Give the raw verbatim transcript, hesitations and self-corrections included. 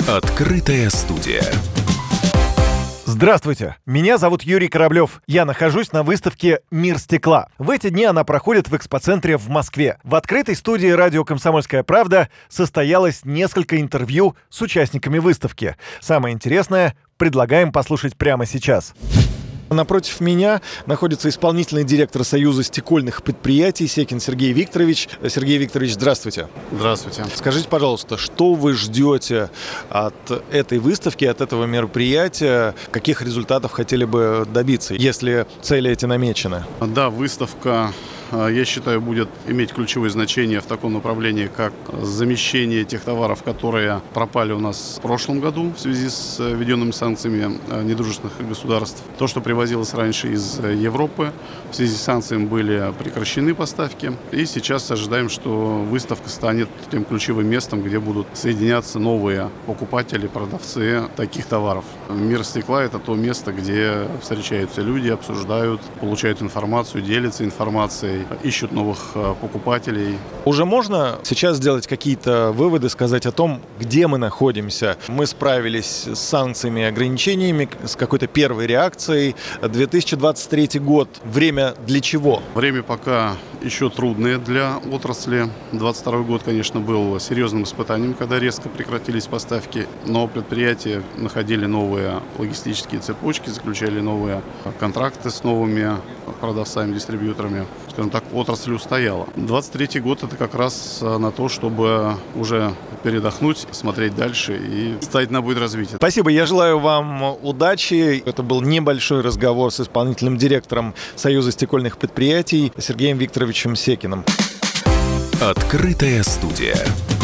Открытая студия. Здравствуйте, меня зовут Юрий Кораблев. Я нахожусь на выставке «Мир стекла». В эти дни она проходит в экспоцентре в Москве. В открытой студии радио «Комсомольская правда» состоялось несколько интервью с участниками выставки. Самое интересное предлагаем послушать прямо сейчас. Напротив меня находится исполнительный директор Союза стекольных предприятий Секин Сергей Викторович. Сергей Викторович, здравствуйте. Здравствуйте. Скажите, пожалуйста, что вы ждете от этой выставки, от этого мероприятия? Каких результатов хотели бы добиться, если цели эти намечены? Да, выставка, я считаю, будет иметь ключевое значение в таком направлении, как замещение тех товаров, которые пропали у нас в прошлом году в связи с введенными санкциями недружественных государств. То, что привозилось раньше из Европы, в связи с санкциями были прекращены поставки. И сейчас ожидаем, что выставка станет тем ключевым местом, где будут соединяться новые покупатели, продавцы таких товаров. Мир стекла – это то место, где встречаются люди, обсуждают, получают информацию, делятся информацией, ищут новых покупателей. Уже можно сейчас сделать какие-то выводы, сказать о том, где мы находимся? Мы справились с санкциями и ограничениями, с какой-то первой реакцией. две тысячи двадцать третий год. Время для чего? Время пока еще трудное для отрасли. двадцать второй год, конечно, был серьезным испытанием, когда резко прекратились поставки, но предприятия находили новые логистические цепочки, заключали новые контракты с новыми продавцами, дистрибьюторами. Скажем так, отрасль устояла. двадцать третий год – это как раз на то, чтобы уже передохнуть, смотреть дальше и ставить на путь развития. Спасибо, я желаю вам удачи. Это был небольшой разговор с исполнительным директором Союза стекольных предприятий Сергеем Викторовичем Секиным. Открытая студия.